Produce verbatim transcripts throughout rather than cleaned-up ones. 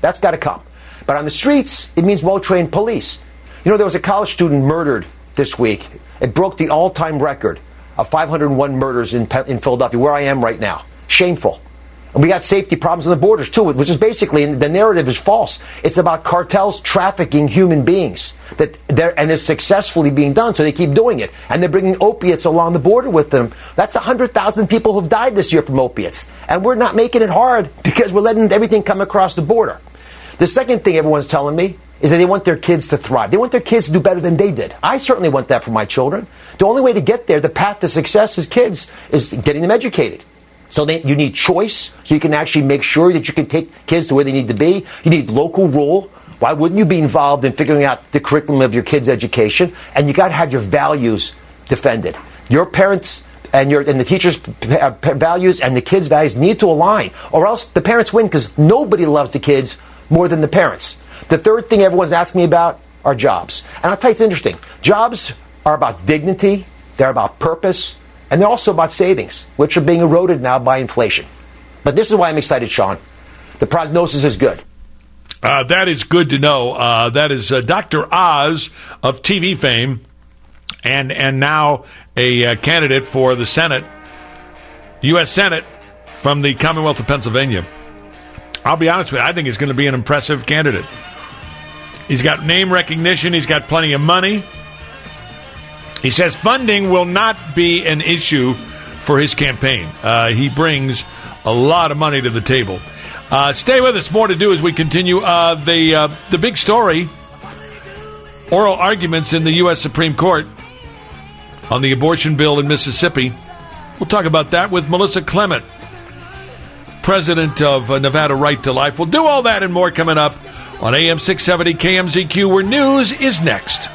That's got to come. But on the streets, it means well-trained police. You know, there was a college student murdered this week. It broke the all-time record of five hundred one murders in, in Philadelphia, where I am right now. Shameful. And we got safety problems on the borders, too, which is basically, and the narrative is false. It's about cartels trafficking human beings. That they're, and it's successfully being done, so they keep doing it. And they're bringing opiates along the border with them. That's one hundred thousand people who've died this year from opiates. And we're not making it hard because we're letting everything come across the border. The second thing everyone's telling me is that they want their kids to thrive. They want their kids to do better than they did. I certainly want that for my children. The only way to get there, the path to success as kids, is getting them educated. So they, you need choice, so you can actually make sure that you can take kids to where they need to be. You need local rule. Why wouldn't you be involved in figuring out the curriculum of your kids' education? And you got to have your values defended. Your parents and your and the teachers' values and the kids' values need to align, or else the parents win, because nobody loves the kids more than the parents. The third thing everyone's asking me about are jobs. And I'll tell you, it's interesting. Jobs are about dignity, they're about purpose, and they're also about savings, which are being eroded now by inflation. But this is why I'm excited, Sean. The prognosis is good. Uh, that is good to know. Uh, that is uh, Doctor Oz of T V fame, and and now a uh, candidate for the Senate, U S Senate, from the Commonwealth of Pennsylvania. I'll be honest with you, I think he's going to be an impressive candidate. He's got name recognition. He's got plenty of money. He says funding will not be an issue for his campaign. Uh, he brings a lot of money to the table. Uh, stay with us. More to do as we continue. Uh, the uh, the big story, oral arguments in the U S Supreme Court on the abortion bill in Mississippi. We'll talk about that with Melissa Clement, president of uh, Nevada Right to Life. We'll do all that and more coming up on A M six seventy K M Z Q, where news is next.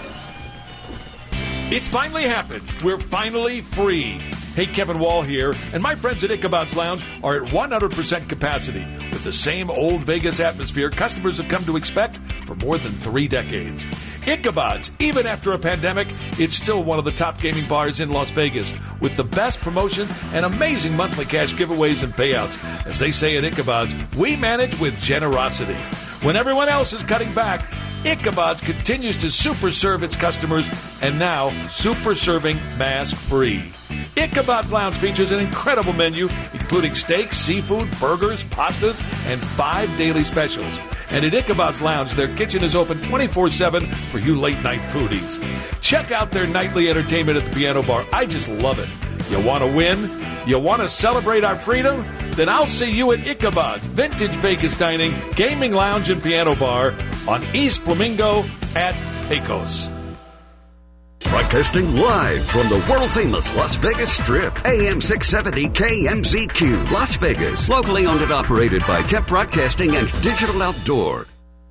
It's finally happened. We're finally free. Hey, Kevin Wall here, and my friends at Ichabod's Lounge are at one hundred percent capacity with the same old Vegas atmosphere customers have come to expect for more than three decades. Ichabod's, even after a pandemic, it's still one of the top gaming bars in Las Vegas with the best promotions and amazing monthly cash giveaways and payouts. As they say at Ichabod's, we manage with generosity. When everyone else is cutting back, Ichabod's continues to super serve its customers, and now super serving mask free. Ichabod's Lounge features an incredible menu, including steaks, seafood, burgers, pastas, and five daily specials. And at Ichabod's Lounge, their kitchen is open twenty-four seven for you late-night foodies. Check out their nightly entertainment at the Piano Bar. I just love it. You want to win? You want to celebrate our freedom? Then I'll see you at Ichabod's Vintage Vegas Dining, Gaming Lounge, and Piano Bar on East Flamingo at Pecos. Broadcasting live from the world-famous Las Vegas Strip. A M six seventy K M Z Q, Las Vegas. Locally owned and operated by Kep Broadcasting and Digital Outdoor.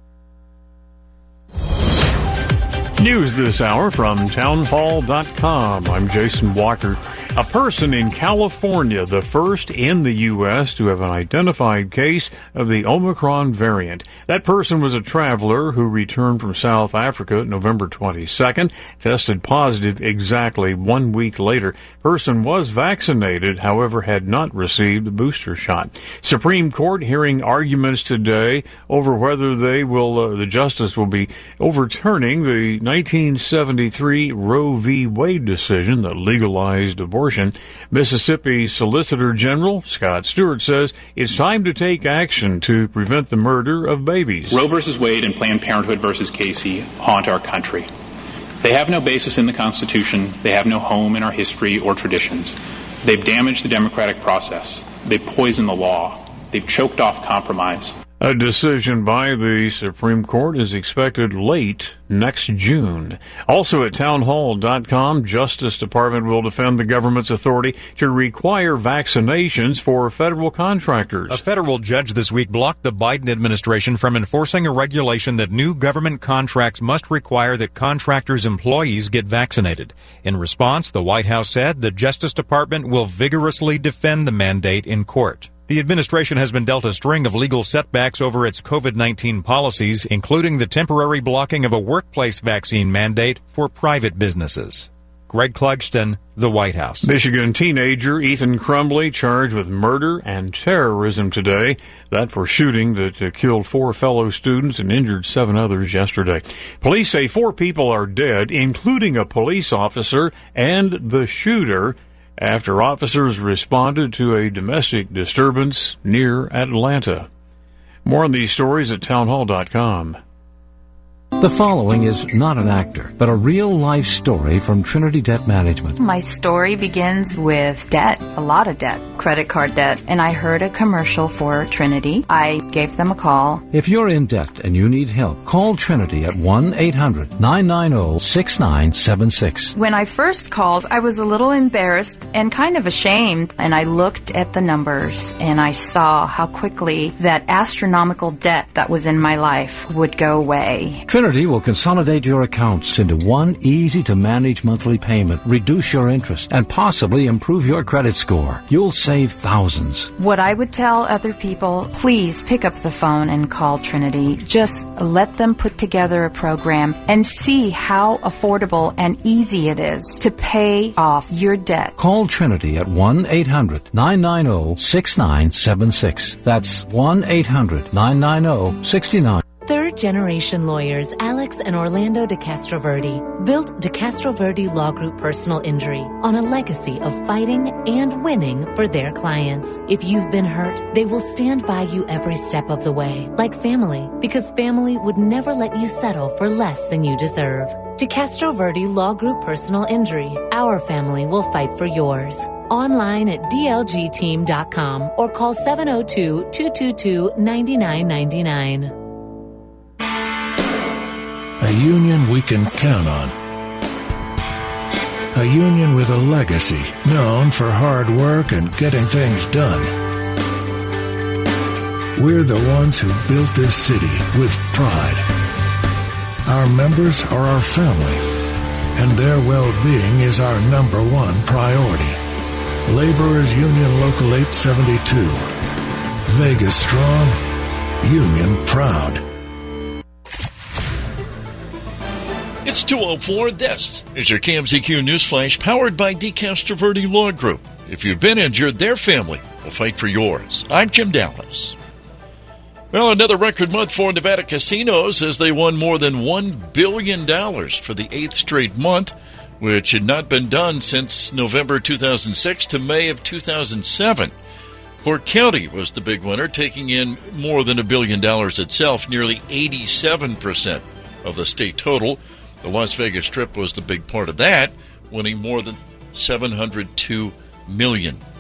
News this hour from townhall dot com. I'm Jason Walker. A person in California, the first in the U S to have an identified case of the Omicron variant. That person was a traveler who returned from South Africa November twenty-second, tested positive exactly one week later. Person was vaccinated, however, had not received the booster shot. Supreme Court hearing arguments today over whether they will, uh, the justice will be overturning the nineteen seventy-three Roe v. Wade decision that legalized abortion. Mississippi Solicitor General Scott Stewart says it's time to take action to prevent the murder of babies. Roe versus Wade and Planned Parenthood versus Casey haunt our country. They have no basis in the Constitution. They have no home in our history or traditions. They've damaged the democratic process. They've poisoned the law. They've choked off compromise. A decision by the Supreme Court is expected late next June. Also at townhall dot com, Justice Department will defend the government's authority to require vaccinations for federal contractors. A federal judge this week blocked the Biden administration from enforcing a regulation that new government contracts must require that contractors' employees get vaccinated. In response, the White House said the Justice Department will vigorously defend the mandate in court. The administration has been dealt a string of legal setbacks over its COVID nineteen policies, including the temporary blocking of a workplace vaccine mandate for private businesses. Greg Clugston, the White House. Michigan teenager Ethan Crumbley charged with murder and terrorism today. That for shooting that uh, killed four fellow students and injured seven others yesterday. Police say four people are dead, including a police officer and the shooter, after officers responded to a domestic disturbance near Atlanta. More on these stories at townhall dot com. The following is not an actor, but a real-life story from Trinity Debt Management. My story begins with debt, a lot of debt, credit card debt, and I heard a commercial for Trinity. I gave them a call. If you're in debt and you need help, call Trinity at one eight hundred nine nine zero six nine seven six. When I first called, I was a little embarrassed and kind of ashamed, and I looked at the numbers and I saw how quickly that astronomical debt that was in my life would go away. Trinity will consolidate your accounts into one easy-to-manage monthly payment, reduce your interest, and possibly improve your credit score. You'll save thousands. What I would tell other people, please pick up the phone and call Trinity. Just let them put together a program and see how affordable and easy it is to pay off your debt. Call Trinity at one eight hundred nine nine zero six nine seven six. That's one eight hundred nine nine zero six nine. Third-generation lawyers Alex and Orlando DeCastroverde built DeCastroverde Law Group Personal Injury on a legacy of fighting and winning for their clients. If you've been hurt, they will stand by you every step of the way, like family, because family would never let you settle for less than you deserve. DeCastroverde Law Group Personal Injury. Our family will fight for yours. Online at d l g team dot com or call seven oh two, two two two, nine nine nine nine. A union we can count on. A union with a legacy known for hard work and getting things done. We're the ones who built this city with pride. Our members are our family, and their well-being is our number one priority. Laborers Union Local eight seventy-two. Vegas strong, union proud. It's two oh four. This is your K M Z Q News Flash, powered by DeCastroverde Law Group. If you've been injured, their family will fight for yours. I'm Jim Dallas. Well, another record month for Nevada casinos as they won more than one billion dollars for the eighth straight month, which had not been done since November two thousand six to May of two thousand seven. Clark County was the big winner, taking in more than a billion dollars itself, nearly eighty-seven percent of the state total. The Las Vegas Strip was the big part of that, winning more than seven hundred two million dollars.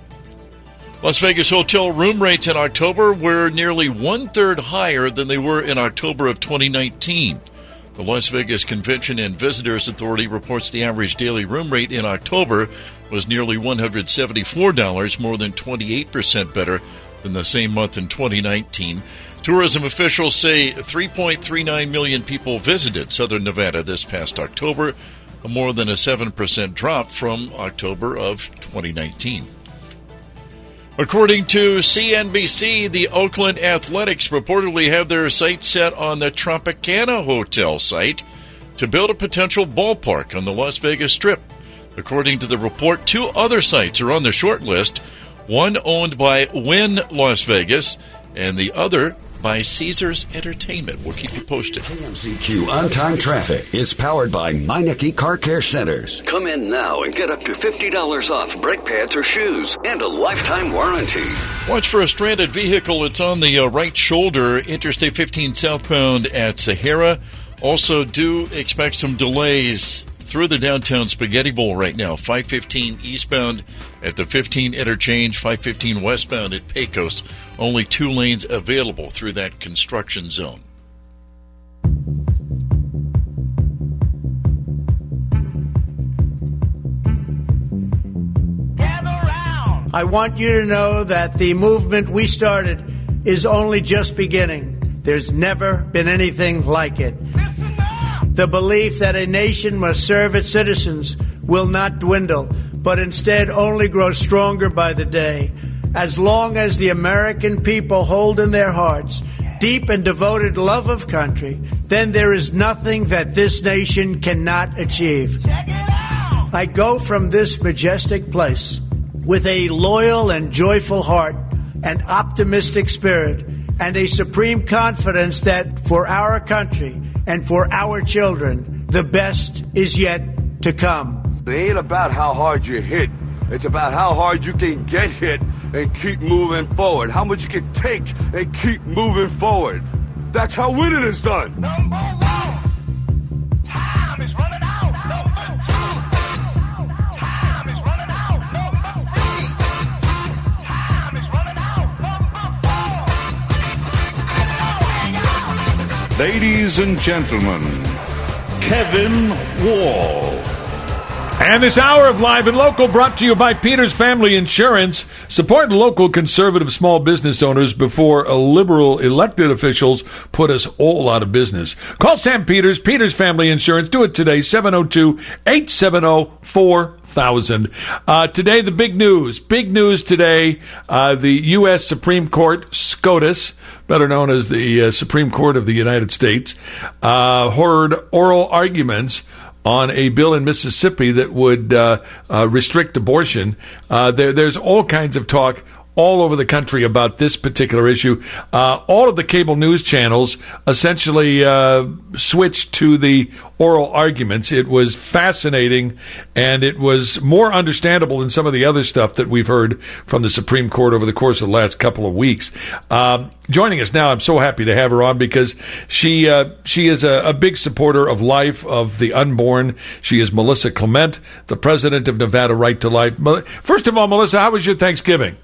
Las Vegas hotel room rates in October were nearly one-third higher than they were in October of twenty nineteen. The Las Vegas Convention and Visitors Authority reports the average daily room rate in October was nearly one hundred seventy-four dollars, more than twenty-eight percent better than the same month in twenty nineteen. Tourism officials say three point three nine million people visited Southern Nevada this past October, a more than a seven percent drop from October of twenty nineteen. According to C N B C, the Oakland Athletics reportedly have their sights set on the Tropicana Hotel site to build a potential ballpark on the Las Vegas Strip. According to the report, two other sites are on the short list, one owned by Wynn Las Vegas and the other by Caesars Entertainment. We'll keep you posted. K M Z Q On-Time Traffic is powered by Meineke Car Care Centers. Come in now and get up to fifty dollars off brake pads or shoes and a lifetime warranty. Watch for a stranded vehicle. It's on the uh, right shoulder, Interstate fifteen southbound at Sahara. Also, do expect some delays through the downtown Spaghetti Bowl right now. five fifteen eastbound at the fifteen interchange, five fifteen westbound at Pecos. Only two lanes available through that construction zone. I want you to know that the movement we started is only just beginning. There's never been anything like it. The belief that a nation must serve its citizens will not dwindle, but instead only grow stronger by the day. As long as the American people hold in their hearts deep and devoted love of country, then there is nothing that this nation cannot achieve. I go from this majestic place with a loyal and joyful heart, an optimistic spirit, and a supreme confidence that for our country and for our children, the best is yet to come. It ain't about how hard you hit. It's about how hard you can get hit and keep moving forward. How much you can take and keep moving forward. That's how winning is done. Number one, time is running out. Number two, time is running out. Number three, time is running out. Number four. Ladies and gentlemen, Kevin Wall. And this hour of Live and Local brought to you by Peters Family Insurance. Support local conservative small business owners before liberal elected officials put us all out of business. Call Sam Peters, Peters Family Insurance. Do it today, seven oh two, eight seven oh, four thousand. Uh, today, the big news. Big news today. Uh, the U S Supreme Court, SCOTUS, better known as the uh, Supreme Court of the United States, uh, heard oral arguments on a bill in Mississippi that would uh, uh, restrict abortion. Uh, there, there's all kinds of talk all over the country about this particular issue. Uh, all of the cable news channels essentially uh, switched to the oral arguments. It was fascinating, and it was more understandable than some of the other stuff that we've heard from the Supreme Court over the course of the last couple of weeks. Um, joining us now, I'm so happy to have her on because she uh, she is a, a big supporter of life, of the unborn. She is Melissa Clement, the president of Nevada Right to Life. First of all, Melissa, how was your Thanksgiving?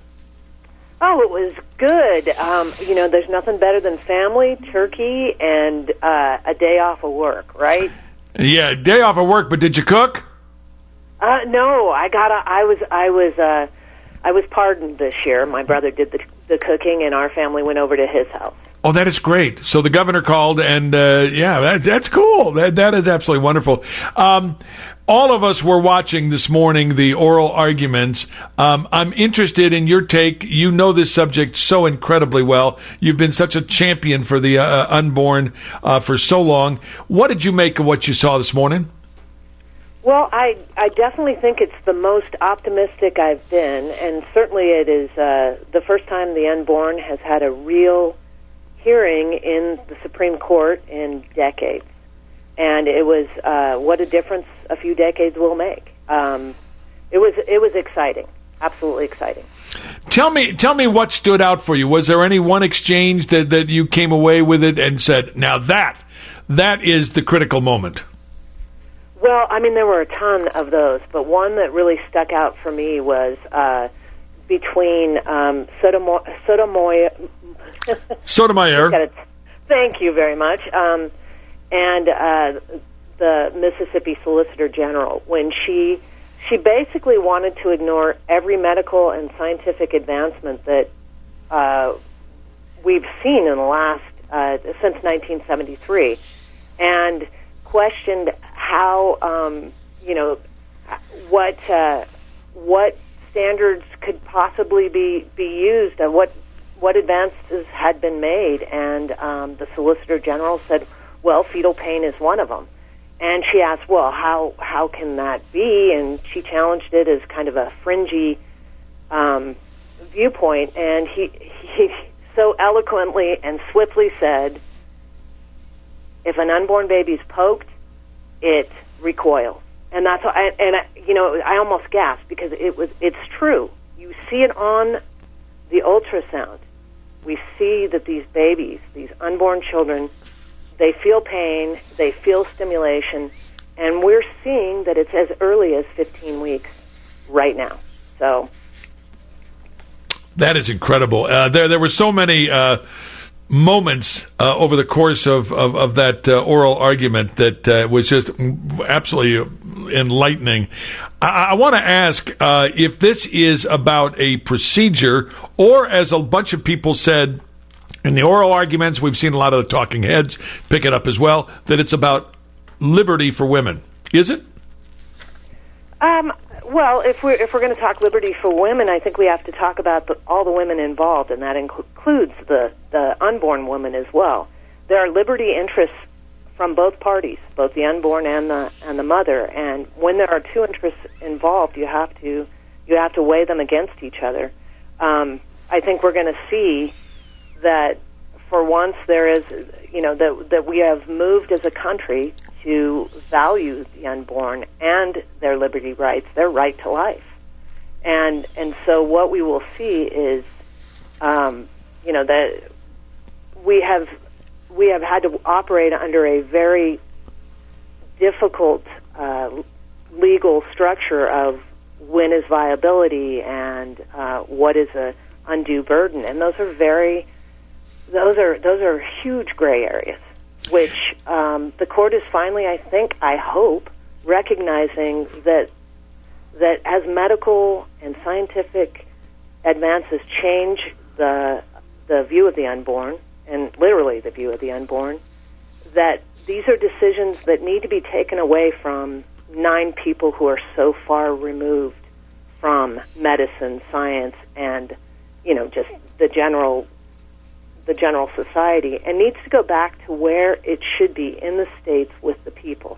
Oh, it was good. Um, you know, there's nothing better than family, turkey, and uh, a day off of work, right? Yeah, day off of work. But did you cook? Uh, no, I got. A, I was. I was. Uh, I was pardoned this year. My brother did the, the cooking, and our family went over to his house. Oh, that is great. So the governor called, and uh, yeah, that, that's cool. That that is absolutely wonderful. Um, all of us were watching this morning the oral arguments. Um, I'm interested in your take. You know this subject so incredibly well. You've been such a champion for the uh, unborn uh, for so long. What did you make of what you saw this morning? Well, I, I definitely think it's the most optimistic I've been, and certainly it is uh, the first time the unborn has had a real hearing in the Supreme Court in decades. And it was uh, what a difference a few decades will make. Um, it was it was exciting, absolutely exciting. Tell me, tell me what stood out for you. Was there any one exchange that, that you came away with it and said, "Now that that is the critical moment"? Well, I mean, there were a ton of those, but one that really stuck out for me was uh, between um, Sotomo- Sotomayor. Sotomayor. Thank you very much. Um, and uh, the Mississippi Solicitor General, when she she basically wanted to ignore every medical and scientific advancement that uh, we've seen in the last uh, since nineteen seventy-three, and questioned how um, you know what uh, what standards could possibly be be used, and what what advances had been made, and um, the Solicitor General said, well, fetal pain is one of them. And she asked, well, how how can that be? And she challenged it as kind of a fringy um, viewpoint, and he, he so eloquently and swiftly said, if an unborn baby's poked, it recoils. And that's and, and I, you know, I almost gasped because it was it's true. You see it on the ultrasound. We see that these babies, these unborn children, they feel pain, they feel stimulation, and we're seeing that it's as early as fifteen weeks right now. So that is incredible. Uh, there, there were so many uh, moments uh, over the course of of, of that uh, oral argument that uh, was just absolutely enlightening. I, I want to ask uh, if this is about a procedure, or as a bunch of people said in the oral arguments, we've seen a lot of the talking heads pick it up as well, that it's about liberty for women. Is it? Um, well, if we're, if we're going to talk liberty for women, I think we have to talk about the, all the women involved, and that includes the, the unborn woman as well. There are liberty interests from both parties, both the unborn and the and the mother. And when there are two interests involved, you have to you have to weigh them against each other. Um, I think we're going to see that for once there is, you know, that that we have moved as a country to value the unborn and their liberty rights, their right to life. And and so what we will see is, um, you know, that we have we have had to operate under a very difficult uh, legal structure of when is viability and uh, what is a undue burden, and those are very those are those are huge gray areas, which um, the court is finally, I think, I hope, recognizing that that as medical and scientific advances change the the view of the unborn, and literally the view of the unborn, that these are decisions that need to be taken away from nine people who are so far removed from medicine, science, and, you know, just the general the general society, and needs to go back to where it should be, in the states with the people.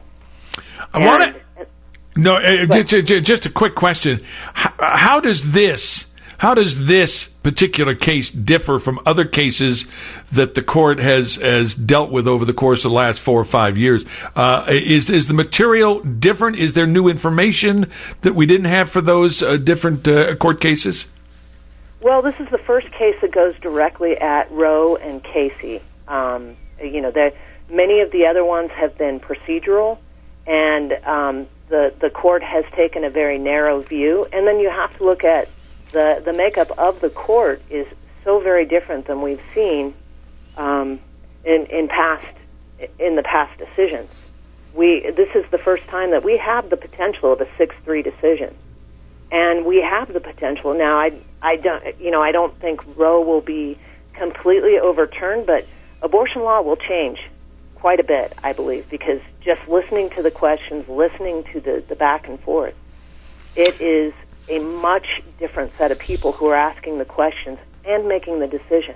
I want to... No, uh, just, just a quick question. How, how does this... How does this particular case differ from other cases that the court has, has dealt with over the course of the last four or five years? Uh, is is the material different? Is there new information that we didn't have for those uh, different uh, court cases? Well, this is the first case that goes directly at Roe and Casey. Um, you know, there, many of the other ones have been procedural, and um, the the court has taken a very narrow view. And then you have to look at The, the makeup of the court is so very different than we've seen um, in, in past in the past decisions. We this is the first time that we have the potential of a six three decision, and we have the potential now. I I don't you know I don't think Roe will be completely overturned, but abortion law will change quite a bit, I believe, because just listening to the questions, listening to the, the back and forth, it is a much different set of people who are asking the questions and making the decision.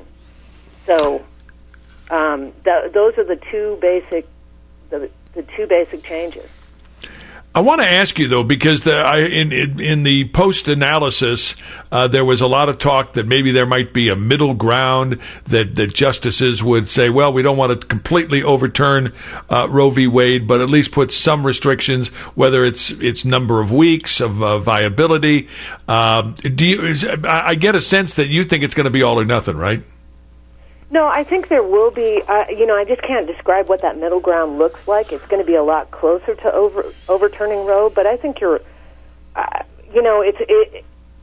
So um, th- those are the two basic the, the two basic changes. I want to ask you, though, because the, I, in, in in the post-analysis, uh, there was a lot of talk that maybe there might be a middle ground, that, that justices would say, well, we don't want to completely overturn uh, Roe v. Wade, but at least put some restrictions, whether it's it's number of weeks of uh, viability. Uh, do you, is, I get a sense that you think it's going to be all or nothing, right? No, I think there will be, uh, you know, I just can't describe what that middle ground looks like. It's going to be a lot closer to over, overturning Roe, but I think you're, uh, you know, it's, it,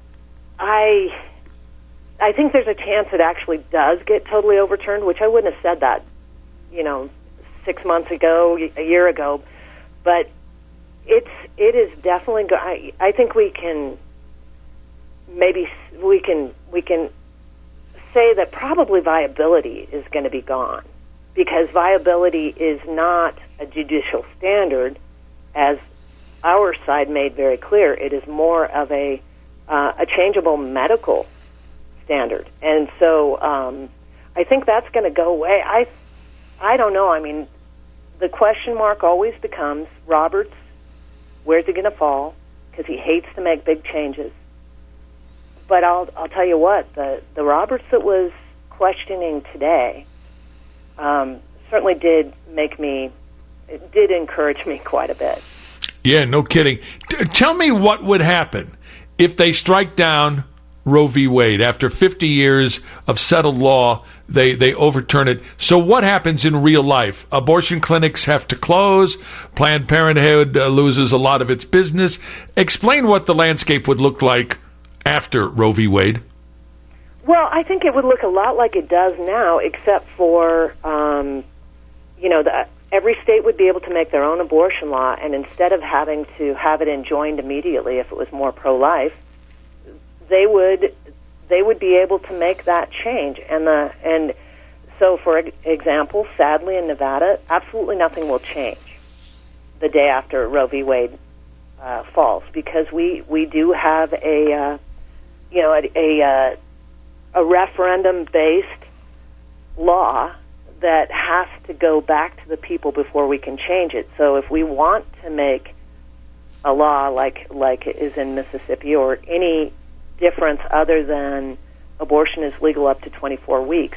I, I think there's a chance it actually does get totally overturned, which I wouldn't have said that, you know, six months ago, a year ago, but it's, it is definitely, go- I, I think we can, maybe we can, we can, say that probably viability is going to be gone, because viability is not a judicial standard, as our side made very clear. It is more of a uh, a changeable medical standard, and so um, I think that's going to go away. I I don't know. I mean, the question mark always becomes Roberts. Where's he going to fall? Because he hates to make big changes. But I'll I'll tell you what, the, the Roberts that was questioning today um, certainly did make me, it did encourage me quite a bit. Yeah, no kidding. T- tell me what would happen if they strike down Roe v. Wade. After fifty years of settled law, they, they overturn it. So what happens in real life? Abortion clinics have to close. Planned Parenthood uh, loses a lot of its business. Explain what the landscape would look like after Roe v. Wade. Well, I think it would look a lot like it does now, except for, um, you know, the, every state would be able to make their own abortion law, and instead of having to have it enjoined immediately if it was more pro-life, they would they would be able to make that change. And the and so, for example, sadly in Nevada, absolutely nothing will change the day after Roe v. Wade uh, falls, because we, we do have a uh, you know a a, a referendum-based law that has to go back to the people before we can change it. So if we want to make a law like like it is in Mississippi, or any difference other than abortion is legal up to twenty-four weeks,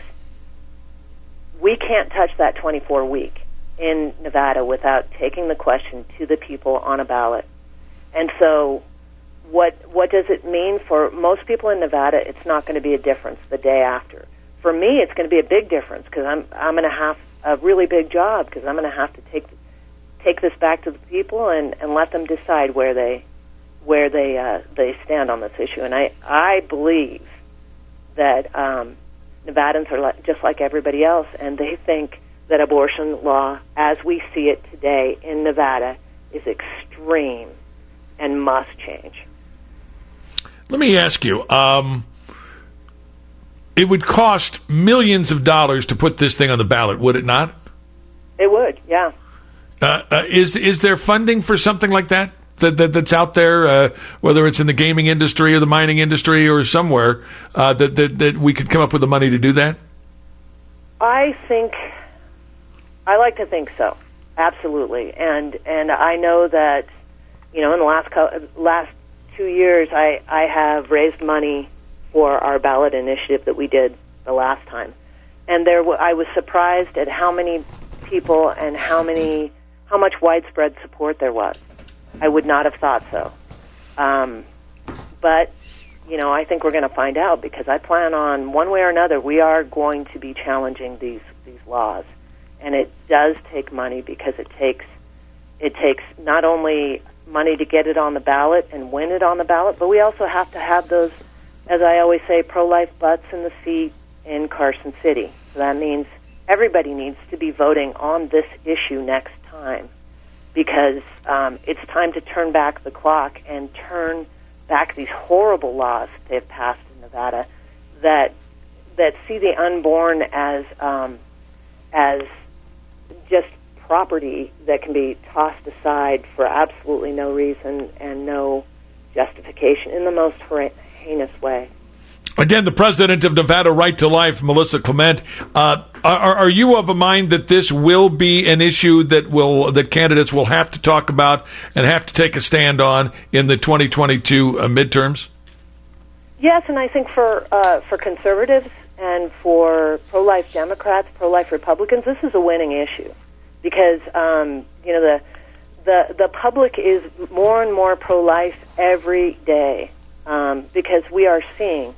we can't touch that twenty-four week in Nevada without taking the question to the people on a ballot. And so what what does it mean for most people in Nevada? It's not going to be a difference the day after. For me, it's going to be a big difference, because I'm I'm going to have a really big job, because I'm going to have to take take this back to the people and, and let them decide where they where they uh, they stand on this issue. And I I believe that um, Nevadans are like, just like everybody else, and they think that abortion law, as we see it today in Nevada, is extreme and must change. Let me ask you. Um, it would cost millions of dollars to put this thing on the ballot, would it not? It would, yeah. Uh, uh, is is there funding for something like that, that, that that's out there, uh, whether it's in the gaming industry or the mining industry or somewhere, uh, that, that that we could come up with the money to do that? I think, I like to think so, absolutely. And and I know that, you know, in the last co- last two years, I, I have raised money for our ballot initiative that we did the last time. And there, w- I was surprised at how many people and how many, how much widespread support there was. I would not have thought so. Um, but, you know, I think we're going to find out, because I plan on, one way or another, we are going to be challenging these, these laws. And it does take money, because it takes, it takes not only money to get it on the ballot and win it on the ballot, but we also have to have those, as I always say, pro-life butts in the seat in Carson City. So that means everybody needs to be voting on this issue next time, because um, it's time to turn back the clock and turn back these horrible laws they've passed in Nevada that that see the unborn as um, as just property that can be tossed aside for absolutely no reason and no justification in the most heinous way. Again, the president of Nevada Right to Life, Melissa Clement. Uh, are, are you of a mind that this will be an issue that will that candidates will have to talk about and have to take a stand on in the twenty twenty-two uh, midterms? Yes, and I think for uh, for conservatives and for pro-life Democrats, pro-life Republicans, this is a winning issue, because um, you know the the the public is more and more pro-life every day, um, because we are seeing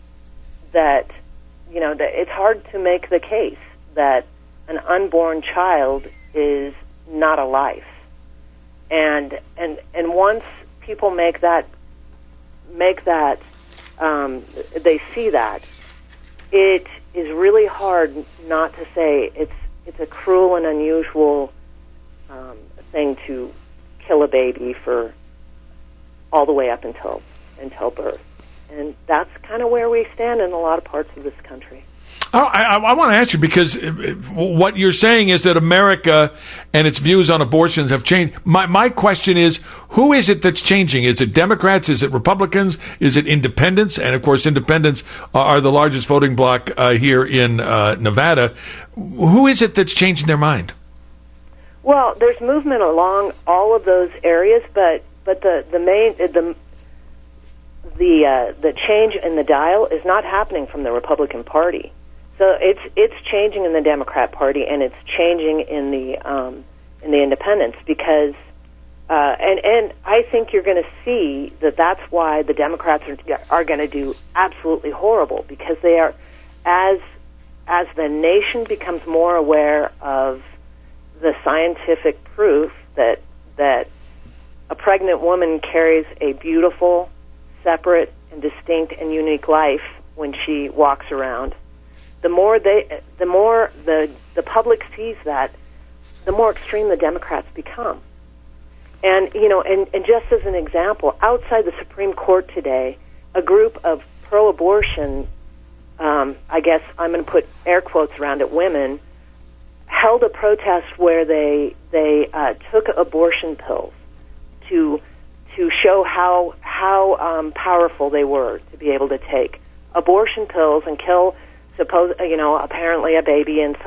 that, you know, that it's hard to make the case that an unborn child is not a life. And and and once people make that make that um, they see that, it is really hard not to say it's it's a cruel and unusual um, thing to kill a baby for all the way up until until birth. And that's kind of where we stand in a lot of parts of this country. I, I, I want to ask you, because what you're saying is that America and its views on abortions have changed. My, my question is, who is it that's changing? Is it Democrats? Is it Republicans? Is it independents? And, of course, independents are the largest voting bloc uh, here in uh, Nevada. Who is it that's changing their mind? Well, there's movement along all of those areas, but but the, the main... the The uh, the change in the dial is not happening from the Republican Party, so it's it's changing in the Democrat Party, and it's changing in the um, in the Independents, because uh, and and I think you're going to see that that's why the Democrats are are going to do absolutely horrible, because they are, as as the nation becomes more aware of the scientific proof that that a pregnant woman carries a beautiful, separate and distinct and unique life when she walks around. The more they, the more the the public sees that, the more extreme the Democrats become. And you know, and, and just as an example, outside the Supreme Court today, a group of pro-abortion, um, I guess I'm going to put air quotes around it, women, held a protest where they they uh, took abortion pills to. to show how how um, powerful they were to be able to take abortion pills and kill, suppose you know, apparently a baby inside,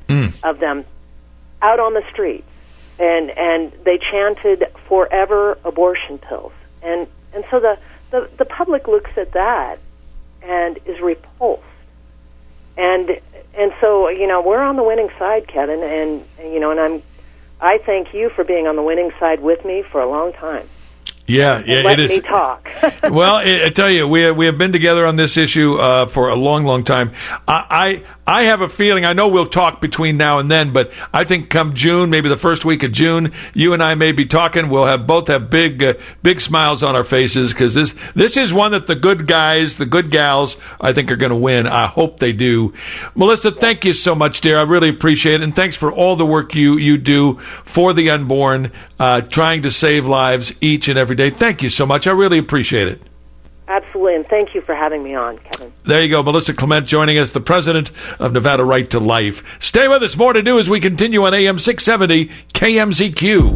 mm. of them out on the streets, and and they chanted "forever abortion pills," and and so the, the, the public looks at that and is repulsed, and and so you know we're on the winning side, Kevin, and, and you know, and I'm I thank you for being on the winning side with me for a long time. Yeah, yeah, let it is. me talk. Well, I, I tell you, we have, we have been together on this issue uh, for a long, long time. I, I I have a feeling, I know we'll talk between now and then, but I think come June, maybe the first week of June, you and I may be talking. We'll have both have big, uh, big smiles on our faces, because this this is one that the good guys, the good gals, I think are going to win. I hope they do. Melissa, thank you so much, dear. I really appreciate it, and thanks for all the work you you do for the unborn, uh, trying to save lives each and every day. Thank you so much. I really appreciate it. Absolutely, and thank you for having me on, Kevin. There you go. Melissa Clement joining us, the president of Nevada Right to Life. Stay with us. More to do as we continue on A M six seventy K M Z Q.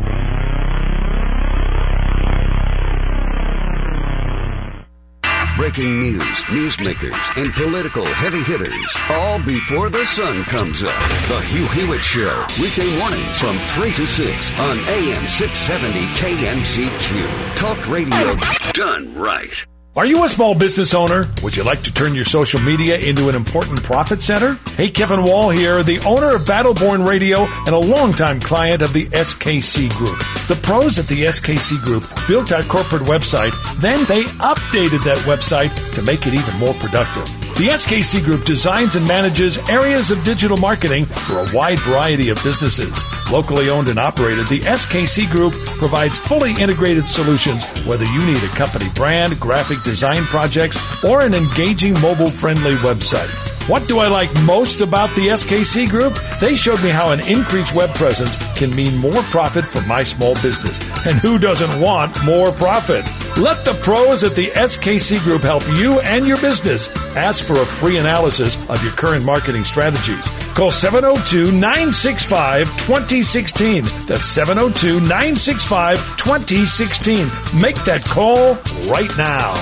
Breaking news, newsmakers, and political heavy hitters, all before the sun comes up. The Hugh Hewitt Show, weekday mornings from three to six on A M six seventy K M Z Q. Talk radio done right. Are you a small business owner? Would you like to turn your social media into an important profit center? Hey, Kevin Wall here, the owner of Battleborn Radio and a longtime client of the S K C Group. The pros at the S K C Group built our corporate website, then they updated that website to make it even more productive. The S K C Group designs and manages areas of digital marketing for a wide variety of businesses. Locally owned and operated, the S K C Group provides fully integrated solutions, whether you need a company brand, graphic design projects, or an engaging mobile-friendly website. What do I like most about the S K C Group? They showed me how an increased web presence can mean more profit for my small business. And who doesn't want more profit? Let the pros at the S K C Group help you and your business. Ask for a free analysis of your current marketing strategies. Call seven oh two, nine six five, two oh one six. That's seven oh two, nine six five, two oh one six. Make that call right now.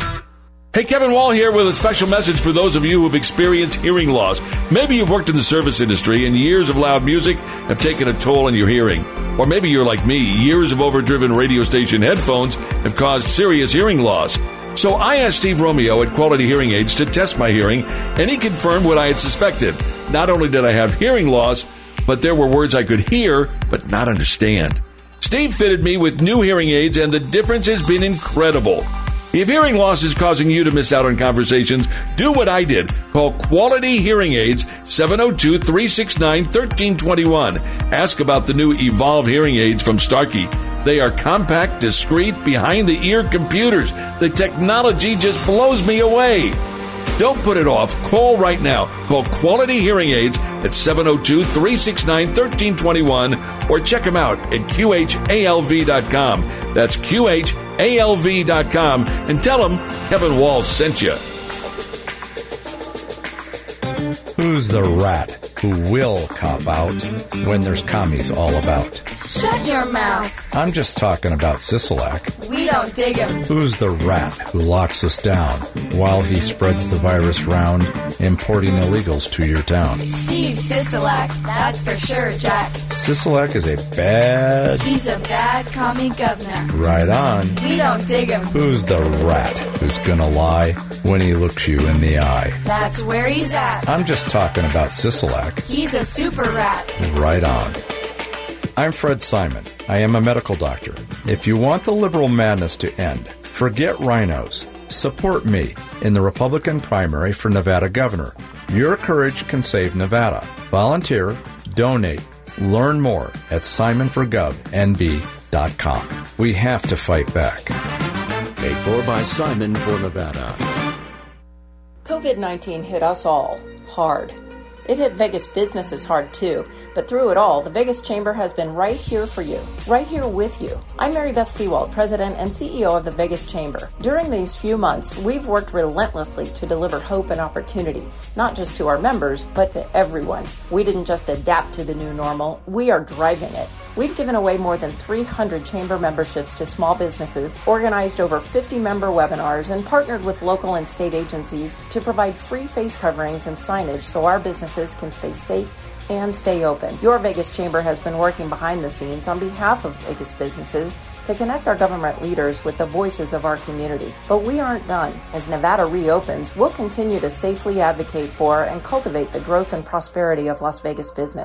Hey, Kevin Wall here with a special message for those of you who have experienced hearing loss. Maybe you've worked in the service industry and years of loud music have taken a toll on your hearing. Or maybe you're like me, years of overdriven radio station headphones have caused serious hearing loss. So I asked Steve Romeo at Quality Hearing Aids to test my hearing, and he confirmed what I had suspected. Not only did I have hearing loss, but there were words I could hear but not understand. Steve fitted me with new hearing aids, and the difference has been incredible. If hearing loss is causing you to miss out on conversations, do what I did. Call Quality Hearing Aids, seven oh two, three six nine, one three two one. Ask about the new Evolve hearing aids from Starkey. They are compact, discreet, behind-the-ear computers. The technology just blows me away. Don't put it off. Call right now. Call Quality Hearing Aids at seven oh two, three six nine, one three two one or check them out at Q H A L V dot com. That's Q H A L V dot com, and tell them Kevin Wall sent you. Who's the rat who will cop out when there's commies all about? Shut your mouth. I'm just talking about Sisolak. We don't dig him. Who's the rat who locks us down while he spreads the virus round, importing illegals to your town? Steve Sisolak, that's for sure, Jack. Sisolak is a bad... He's a bad commie governor. Right on. We don't dig him. Who's the rat who's gonna lie when he looks you in the eye? That's where he's at. I'm just talking about Sisolak. He's a super rat. Right on. I'm Fred Simon. I am a medical doctor. If you want the liberal madness to end, forget rhinos. Support me in the Republican primary for Nevada governor. Your courage can save Nevada. Volunteer, donate, learn more at simon for gov n b dot com. We have to fight back. Paid for by Simon for Nevada. covid nineteen hit us all hard. It hit Vegas businesses hard too, but through it all, the Vegas Chamber has been right here for you, right here with you. I'm Mary Beth Seawald, President and C E O of the Vegas Chamber. During these few months, we've worked relentlessly to deliver hope and opportunity, not just to our members, but to everyone. We didn't just adapt to the new normal, we are driving it. We've given away more than three hundred chamber memberships to small businesses, organized over fifty member webinars, and partnered with local and state agencies to provide free face coverings and signage so our businesses can stay safe and stay open. Your Vegas Chamber has been working behind the scenes on behalf of Vegas businesses to connect our government leaders with the voices of our community. But we aren't done. As Nevada reopens, we'll continue to safely advocate for and cultivate the growth and prosperity of Las Vegas business.